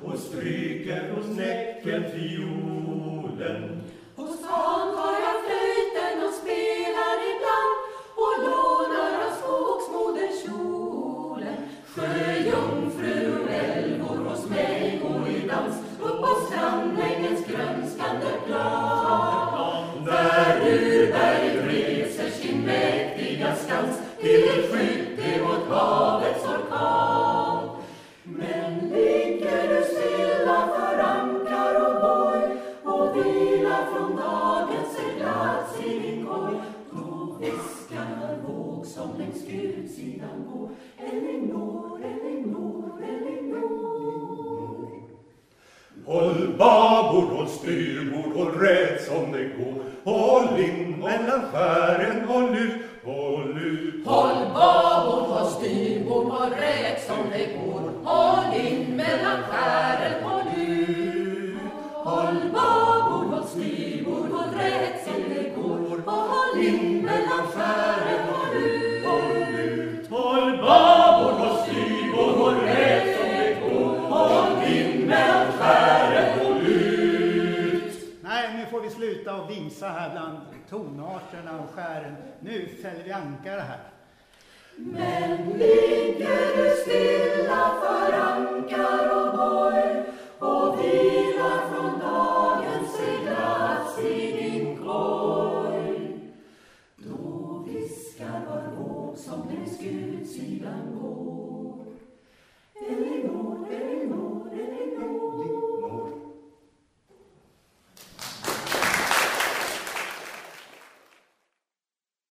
och stryker hos näcken fiolen. Hos stan tar jag flöjten och spelar ibland och lånar av skogsmodern kjolen. Sjöjungfrur och älvor hos mig går i dans upp på strandängens grönskande plan. Där urberget reser sin mäktiga skans till ett skydd mot havets orkan. Men ligger du stilla för ankar och boj och vilar från dagens seglats i din koj, då viskar våg som längs Gudsidan går. Elinor, Elinor, Elinor. Håll babord, håll styrbord, håll rätt som det går. Håll in mellan skären, håll ut, håll ut. Håll babord, håll styrbord, håll rätt som det går. Håll in mellan skären, håll ut. Håll babord, håll styrbord, håll rätt som det går. Håll in mellan skären, håll ut. Håll ut. Håll babord, håll styrbord, håll rätt som det går. Håll in mellan skären, håll ut. Nej, nu får vi sluta och vimsa här bland tonarterna och skären. Nu fäller vi ankar här. Men ligger du stilla för ankar och boj och vilar från dagens seglats i din koj, då viskar var våg som längs Gudsidan går.